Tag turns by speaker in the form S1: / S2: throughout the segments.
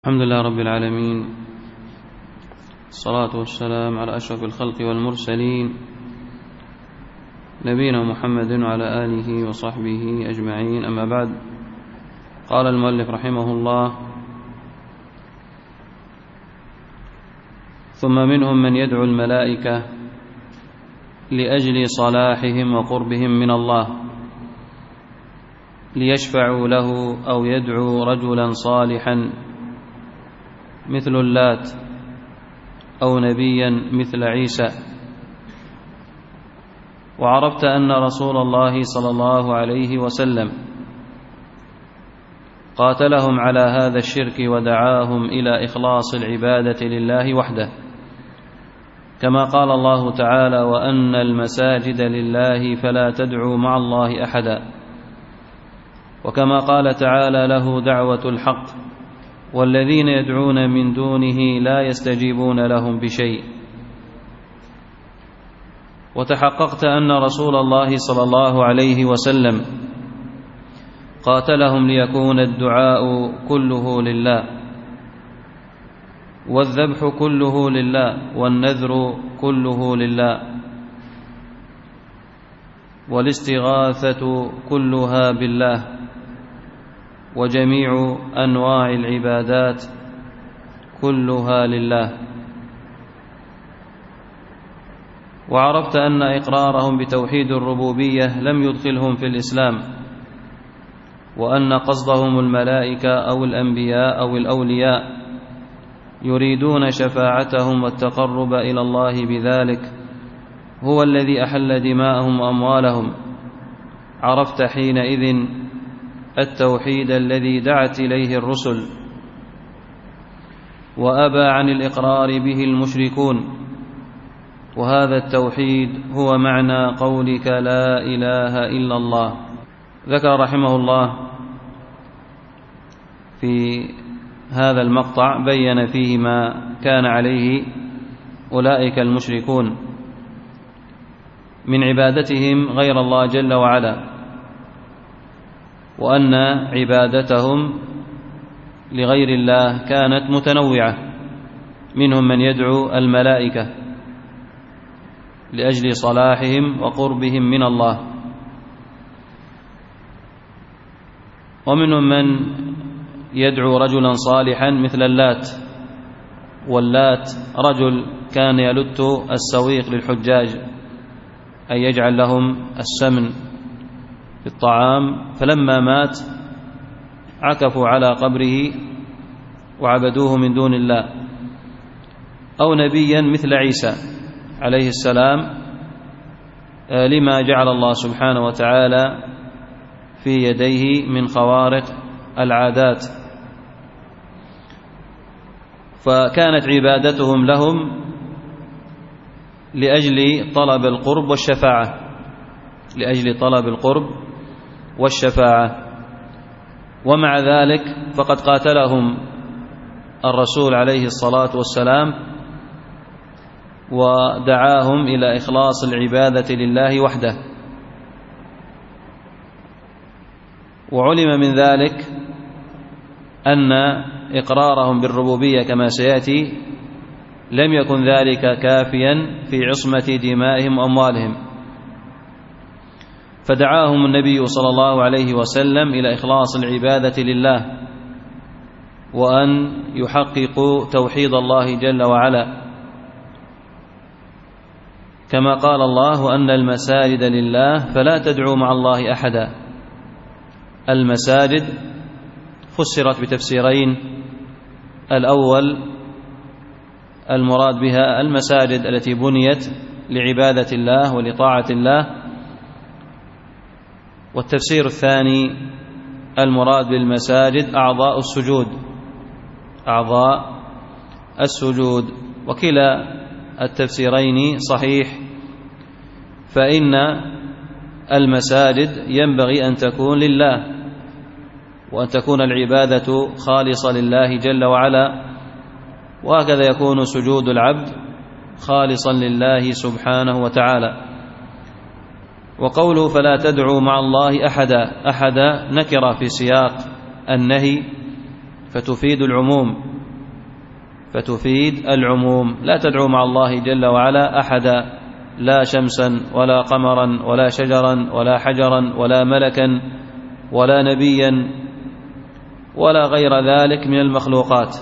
S1: الحمد لله رب العالمين، الصلاة والسلام على أشرف الخلق والمرسلين نبينا محمد وعلى آله وصحبه أجمعين. أما بعد، قال المؤلف رحمه الله: ثم منهم من يدعو الملائكة لأجل صلاحهم وقربهم من الله ليشفعوا له، أو يدعو رجلا صالحا مثل اللات، أو نبيا مثل عيسى. وعرفت أن رسول الله صلى الله عليه وسلم قاتلهم على هذا الشرك ودعاهم إلى إخلاص العبادة لله وحده، كما قال الله تعالى: وأن المساجد لله فلا تدعوا مع الله أحدا. وكما قال تعالى: له دعوة الحق والذين يدعون من دونه لا يستجيبون لهم بشيء. وتحققت أن رسول الله صلى الله عليه وسلم قاتلهم ليكون الدعاء كله لله، والذبح كله لله، والنذر كله لله، والاستغاثة كلها بالله، وجميع أنواع العبادات كلها لله. وعرفت أن إقرارهم بتوحيد الربوبية لم يدخلهم في الإسلام، وأن قصدهم الملائكة أو الأنبياء أو الأولياء يريدون شفاعتهم والتقرب إلى الله بذلك هو الذي أحل دماءهم وأموالهم. عرفت حينئذ التوحيد الذي دعت إليه الرسل وأبى عن الإقرار به المشركون، وهذا التوحيد هو معنى قولك لا إله إلا الله. ذكر رحمه الله في هذا المقطع بين فيه ما كان عليه أولئك المشركون من عبادتهم غير الله جل وعلا، وأن عبادتهم لغير الله كانت متنوعة. منهم من يدعو الملائكة لأجل صلاحهم وقربهم من الله، ومنهم من يدعو رجلا صالحا مثل اللات. واللات رجل كان يلت السويق للحجاج، أي يجعل لهم السمن في الطعام، فلما مات عكفوا على قبره وعبدوه من دون الله. أو نبيا مثل عيسى عليه السلام، لما جعل الله سبحانه وتعالى في يديه من خوارق العادات، فكانت عبادتهم لهم لأجل طلب القرب والشفاعة، لأجل طلب القرب والشفاعة. ومع ذلك فقد قاتلهم الرسول عليه الصلاة والسلام ودعاهم إلى إخلاص العبادة لله وحده. وعلم من ذلك أن إقرارهم بالربوبية كما سيأتي لم يكن ذلك كافيا في عصمة دمائهم وأموالهم، فدعاهم النبي صلى الله عليه وسلم إلى إخلاص العبادة لله، وأن يحققوا توحيد الله جل وعلا، كما قال الله: وأن المساجد لله فلا تدعوا مع الله أحدا. المساجد فسرت بتفسيرين: الأول المراد بها المساجد التي بنيت لعبادة الله ولطاعة الله، والتفسير الثاني المراد بالمساجد أعضاء السجود، أعضاء السجود. وكلا التفسيرين صحيح، فإن المساجد ينبغي أن تكون لله، وأن تكون العبادة خالصة لله جل وعلا، وهكذا يكون سجود العبد خالصا لله سبحانه وتعالى. وقوله فلا تدعوا مع الله أحدا، أحدا نكرة في سياق النهي فتفيد العموم، فتفيد العموم. لا تدعو مع الله جل وعلا أحدا، لا شمسا ولا قمرا ولا شجرا ولا حجرا ولا ملكا ولا نبيا ولا غير ذلك من المخلوقات.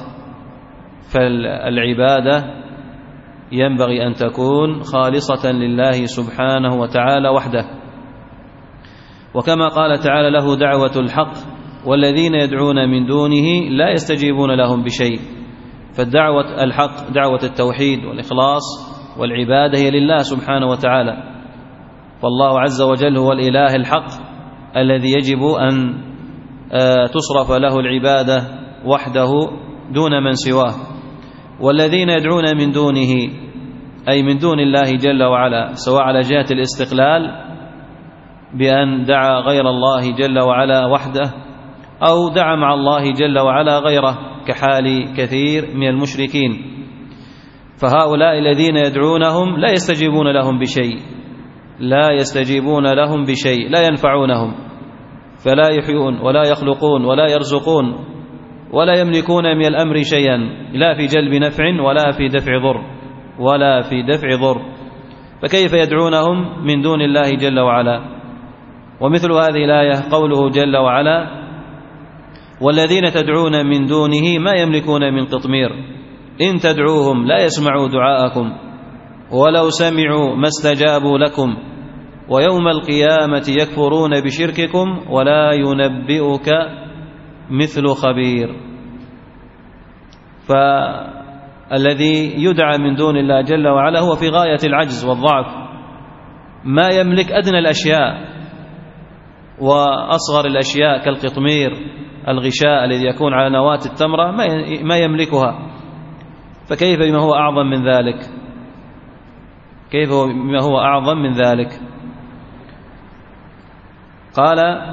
S1: فالعبادة ينبغي أن تكون خالصة لله سبحانه وتعالى وحده. وكما قال تعالى: له دعوة الحق والذين يدعون من دونه لا يستجيبون لهم بشيء. فالدعوة الحق دعوة التوحيد والإخلاص والعبادة هي لله سبحانه وتعالى، فالله عز وجل هو الإله الحق الذي يجب أن تصرف له العبادة وحده دون من سواه. والذين يدعون من دونه أي من دون الله جل وعلا، سواء على جهة الاستقلال بأن دعا غير الله جل وعلا وحده أو دعا مع الله جل وعلا غيره، كحال كثير من المشركين. فهؤلاء الذين يدعونهم لا يستجيبون لهم بشيء، لا يستجيبون لهم بشيء، لا ينفعونهم، فلا يحيون ولا يخلقون ولا يرزقون ولا يملكون من الأمر شيئا، لا في جلب نفع ولا في دفع ضر ولا في دفع ضر. فكيف يدعونهم من دون الله جل وعلا؟ ومثل هذه الآية قوله جل وعلا: والذين تدعون من دونه ما يملكون من قطمير إن تدعوهم لا يسمعوا دعاءكم ولو سمعوا ما استجابوا لكم ويوم القيامة يكفرون بشرككم ولا ينبئك مثل خبير. فالذي يدعى من دون الله جل وعلا هو في غاية العجز والضعف، ما يملك أدنى الأشياء وأصغر الأشياء كالقطمير الغشاء الذي يكون على نواة التمرة ما يملكها، فكيف بما هو أعظم من ذلك؟ كيف بما هو أعظم من ذلك؟ قال: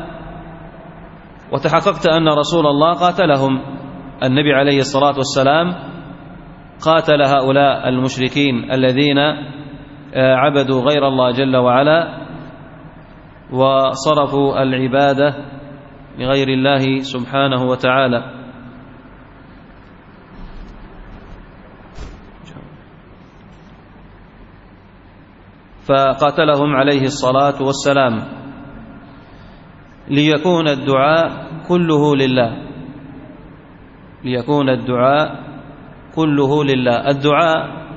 S1: وتحققت أن رسول الله قاتلهم. النبي عليه الصلاة والسلام قاتل هؤلاء المشركين الذين عبدوا غير الله جل وعلا وصرفوا العبادة لغير الله سبحانه وتعالى. فقاتلهم عليه الصلاة والسلام ليكون الدعاء كله لله، ليكون الدعاء كله لله. الدعاء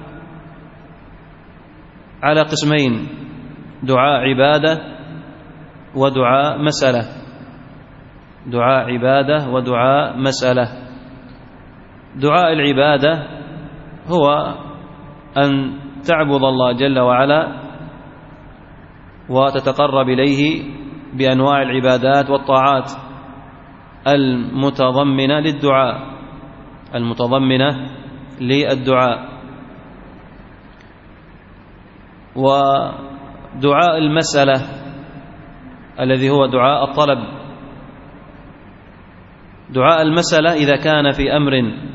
S1: على قسمين: دعاء عبادة ودعاء مسألة. دعاء عبادة ودعاء مسألة. دعاء العبادة هو أن تعبد الله جل وعلا وتتقرب إليه بأنواع العبادات والطاعات المتضمنة للدعاء، المتضمنة للدعاء. ودعاء المسألة الذي هو دعاء الطلب. دعاء المسألة إذا كان في أمر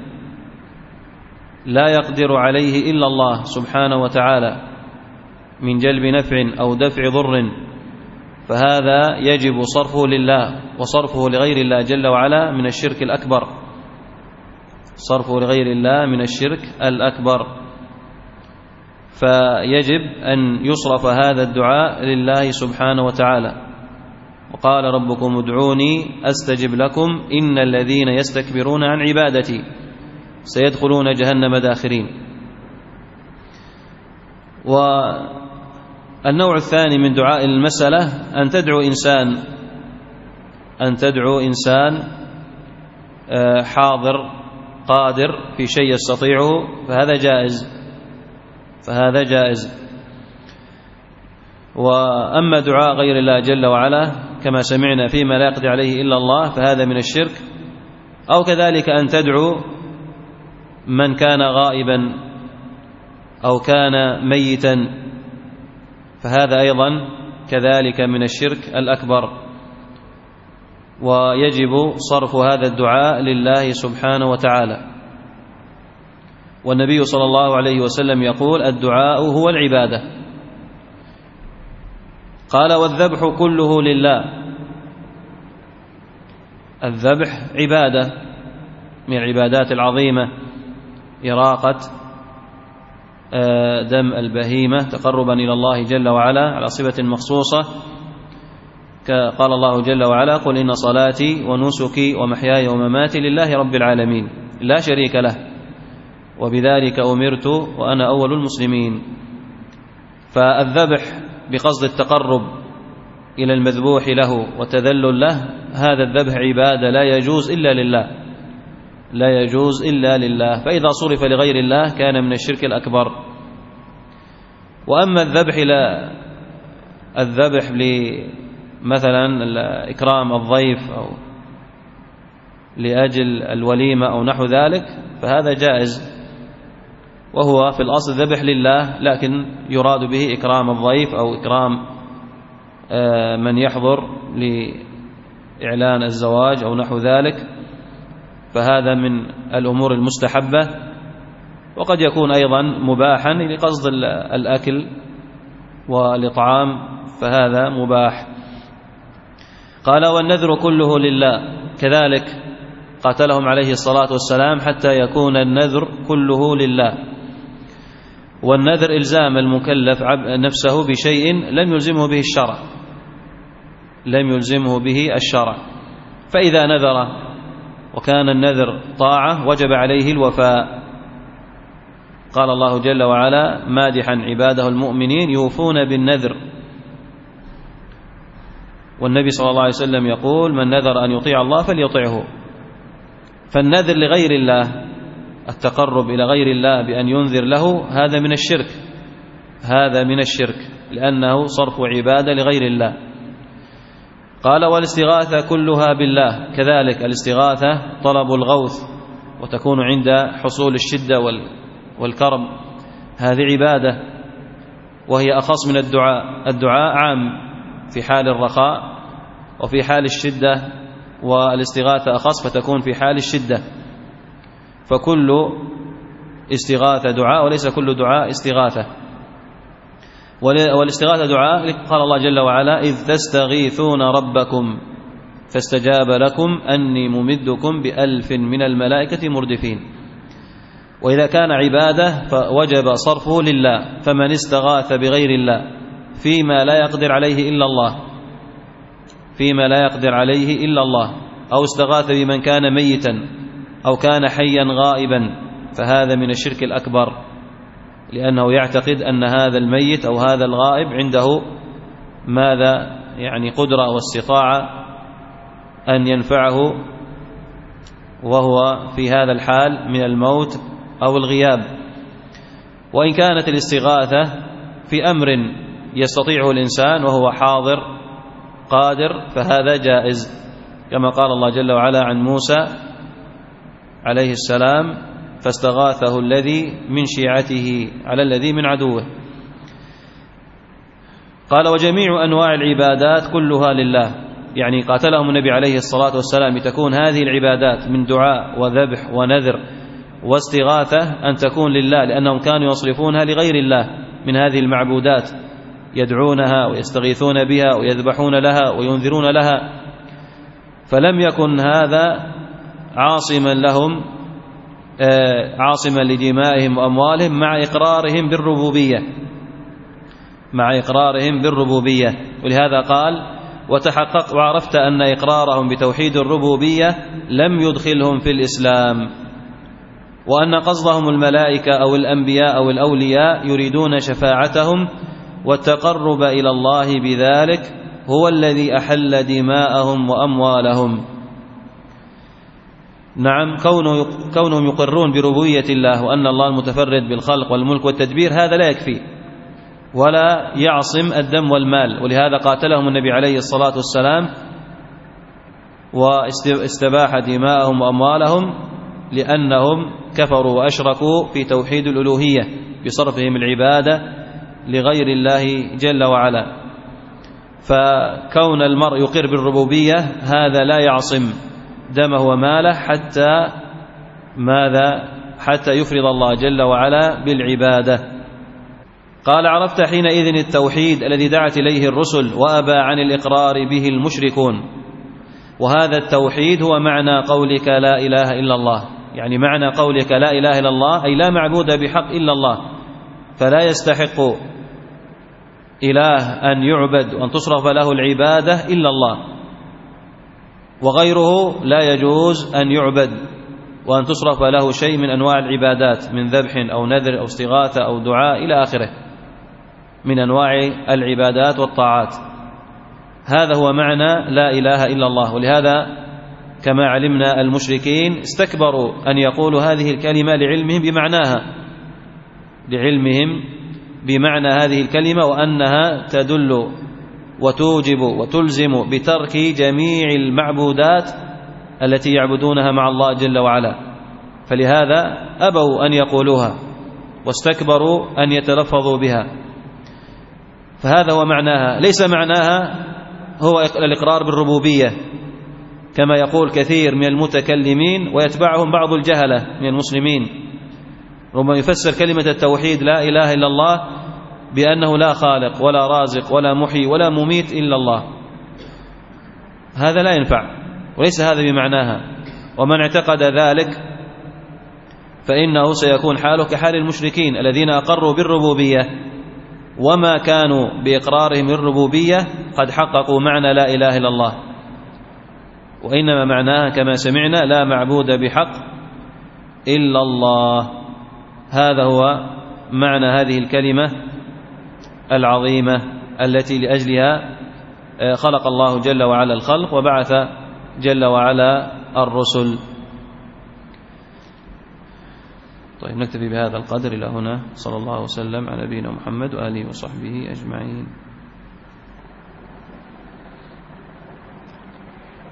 S1: لا يقدر عليه إلا الله سبحانه وتعالى من جلب نفع أو دفع ضر، فهذا يجب صرفه لله، وصرفه لغير الله جل وعلا من الشرك الأكبر، صرفه لغير الله من الشرك الأكبر. فيجب أن يصرف هذا الدعاء لله سبحانه وتعالى. وقال: ربكم ادعوني أستجب لكم إن الذين يستكبرون عن عبادتي سيدخلون جهنم داخرين. والنوع الثاني من دعاء المسألة أن تدعو إنسان حاضر قادر في شيء يستطيعه، فهذا جائز. وأما دعاء غير الله جل وعلا كما سمعنا فيما لا يقدر عليه إلا الله فهذا من الشرك. أو كذلك أن تدعو من كان غائبا أو كان ميتا، فهذا أيضا كذلك من الشرك الأكبر، ويجب صرف هذا الدعاء لله سبحانه وتعالى. والنبي صلى الله عليه وسلم يقول: الدعاء هو العبادة. قال: والذبح كله لله. الذبح عبادة من العبادات العظيمة إراقة دم البهيمة تقربا إلى الله جل وعلا على صفة مخصوصة، قال الله جل وعلا: قل إن صلاتي ونسكي ومحياي ومماتي لله رب العالمين لا شريك له وبذلك أمرت وأنا أول المسلمين. فالذبح بقصد التقرب إلى المذبوح له وتذلل له، هذا الذبح عبادة لا يجوز إلا لله، لا يجوز إلا لله، فإذا صرف لغير الله كان من الشرك الأكبر. وأما الذبح مثلا إكرام الضيف أو لأجل الوليمة أو نحو ذلك فهذا جائز، وهو في الأصل ذبح لله، لكن يراد به إكرام الضيف أو إكرام من يحضر لإعلان الزواج أو نحو ذلك، فهذا من الأمور المستحبة، وقد يكون أيضا مباحا لقصد الأكل والإطعام، فهذا مباح. قال: والنذر كله لله، كذلك قاتلهم عليه الصلاة والسلام حتى يكون النذر كله لله. والنذر إلزام المكلف نفسه بشيء لم يلزمه به الشرع، لم يلزمه به الشرع، فإذا نذر وكان النذر طاعة وجب عليه الوفاء. قال الله جل وعلا مادحا عباده المؤمنين: يوفون بالنذر. والنبي صلى الله عليه وسلم يقول: من نذر أن يطيع الله فليطعه. فالنذر لغير الله، التقرب إلى غير الله بأن ينذر له، هذا من الشرك، هذا من الشرك، لأنه صرف عبادة لغير الله. قال: والاستغاثة كلها بالله، كذلك الاستغاثة طلب الغوث، وتكون عند حصول الشدة والكرب، هذه عبادة وهي أخص من الدعاء. الدعاء عام في حال الرخاء وفي حال الشدة، والاستغاثة أخص فتكون في حال الشدة، فكل استغاثة دعاء وليس كل دعاء استغاثة. والاستغاثة دعاء، قال الله جل وعلا: إذ تستغيثون ربكم فاستجاب لكم أني ممدكم ب1000 من الملائكة مردفين. وإذا كان عبادة فوجب صرفه لله، فمن استغاث بغير الله فيما لا يقدر عليه إلا الله، فيما لا يقدر عليه إلا الله، أو استغاث بمن كان ميتا أو كان حيا غائبا، فهذا من الشرك الأكبر، لأنه يعتقد أن هذا الميت أو هذا الغائب عنده ماذا يعني قدرة واستطاعة أن ينفعه وهو في هذا الحال من الموت أو الغياب. وإن كانت الاستغاثة في أمر يستطيعه الإنسان وهو حاضر قادر فهذا جائز، كما قال الله جل وعلا عن موسى عليه السلام: فاستغاثه الذي من شيعته على الذي من عدوه. قال: وجميع أنواع العبادات كلها لله، يعني قاتلهم النبي عليه الصلاة والسلام لتكون هذه العبادات من دعاء وذبح ونذر واستغاثة أن تكون لله، لأنهم كانوا يصرفونها لغير الله من هذه المعبودات، يدعونها ويستغيثون بها ويذبحون لها وينذرون لها، فلم يكن هذا عاصما لهم، عاصما لدمائهم وأموالهم، مع إقرارهم بالربوبية، مع إقرارهم بالربوبية. ولهذا قال: وتحقق وعرفت أن إقرارهم بتوحيد الربوبية لم يدخلهم في الإسلام، وأن قصدهم الملائكة أو الأنبياء أو الأولياء يريدون شفاعتهم والتقرب إلى الله بذلك هو الذي أحل دماءهم وأموالهم. نعم، كونهم يقرون بربوبية الله وأن الله المتفرد بالخلق والملك والتدبير هذا لا يكفي ولا يعصم الدم والمال، ولهذا قاتلهم النبي عليه الصلاة والسلام واستباح دماءهم وأموالهم، لأنهم كفروا وأشركوا في توحيد الألوهية بصرفهم العبادة لغير الله جل وعلا. فكون المرء يقر بالربوبية هذا لا يعصم دمه وماله حتى يفرض الله جل وعلا بالعبادة. قال: عرفت حينئذ التوحيد الذي دعت إليه الرسل وأبى عن الإقرار به المشركون. وهذا التوحيد هو معنى قولك لا إله إلا الله، يعني معنى قولك لا إله إلا الله أي لا معبود بحق إلا الله، فلا يستحق إله أن يعبد وأن تصرف له العبادة إلا الله، وغيره لا يجوز أن يعبد وأن تصرف له شيء من أنواع العبادات من ذبح أو نذر أو استغاثة أو دعاء إلى آخره من أنواع العبادات والطاعات. هذا هو معنى لا إله إلا الله. ولهذا كما علمنا المشركين استكبروا أن يقولوا هذه الكلمة لعلمهم بمعنى هذه الكلمة، وأنها تدل وتوجب وتلزم بترك جميع المعبودات التي يعبدونها مع الله جل وعلا، فلهذا أبوا أن يقولوها واستكبروا أن يتلفظوا بها. فهذا هو معناها. ليس معناها هو الإقرار بالربوبية كما يقول كثير من المتكلمين ويتبعهم بعض الجهلة من المسلمين، ربما يفسر كلمة التوحيد لا إله إلا الله بأنه لا خالق ولا رازق ولا محيي ولا مميت إلا الله. هذا لا ينفع وليس هذا بمعناها، ومن اعتقد ذلك فإنه سيكون حاله كحال المشركين الذين أقروا بالربوبية وما كانوا بإقرارهم الربوبية قد حققوا معنى لا إله إلا الله، وإنما معناها كما سمعنا لا معبود بحق إلا الله. هذا هو معنى هذه الكلمة العظيمة التي لأجلها خلق الله جل وعلا الخلق وبعث جل وعلا الرسل. طيب نكتفي بهذا القدر إلى هنا. صلى الله وسلم على نبينا محمد وآله وصحبه أجمعين.